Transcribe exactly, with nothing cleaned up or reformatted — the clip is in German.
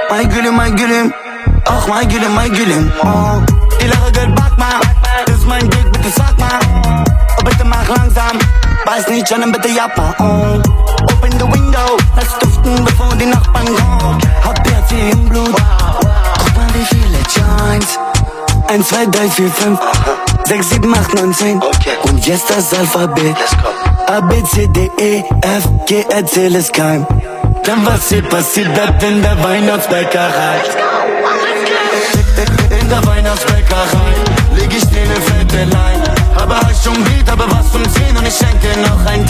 Mein Gülüm, mein Gülüm, ach mein Gülüm, mein Gülüm. Oh. Die Lache Geld, back mal, das ist mein Glück, bitte sag mal. Oh, bitte mach langsam, weiß nicht, Jannen, bitte japp mal. Oh. Open the window, lass duften, bevor die Nachbarn kommen. Hab P C im Blut, guck mal wie viele Joints. Eins, zwei, drei, vier, fünf, sechs, sieben, acht, neun, zehn. Und jetzt das Alphabet. A, B, C, D, E, F, G, erzähl es keinem. Denn was hier passiert, bleibt in der Weihnachtsbäckerei. In der Weihnachtsbäckerei leg ich dir ne fette Line. Aber hast schon Beat, aber was zum Ziehen und ich schenke noch ein